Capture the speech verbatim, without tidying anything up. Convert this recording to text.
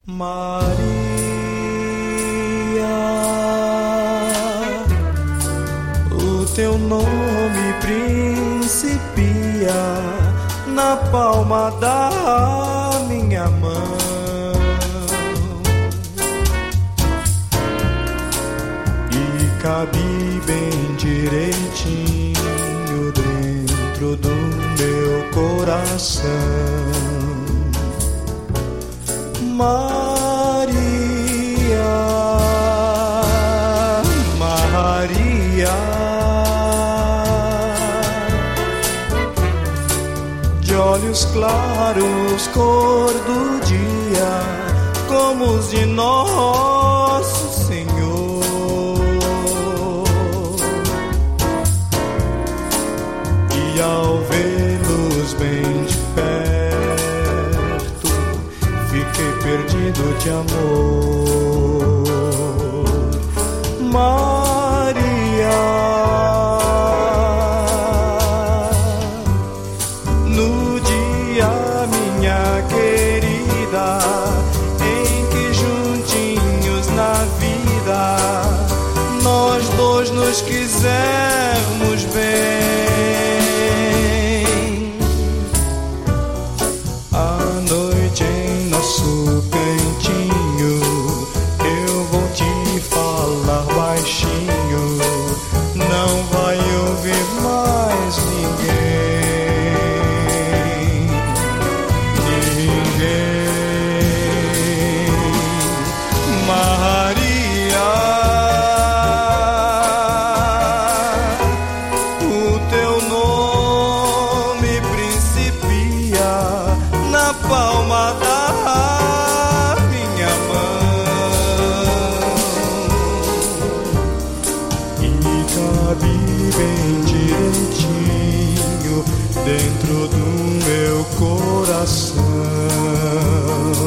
Maria, o teu nome principia na palma da minha mão, e cabe bem direitinho dentro do meu coração. Maria, Maria, de olhos claros, cor do dia, como os de nosso Senhor, e ao vê-los bem de perto, fiquei perdido de amor. Maria, no dia, minha querida, em que juntinhos na vida nós dois nos quisermos bem, à noite em nosso cantinho eu vou te falar baixinho, não vai ouvir mais ninguém, ninguém. Maria, o teu nome principia na palma da minha mão, e cabe bem direitinho dentro do meu coração.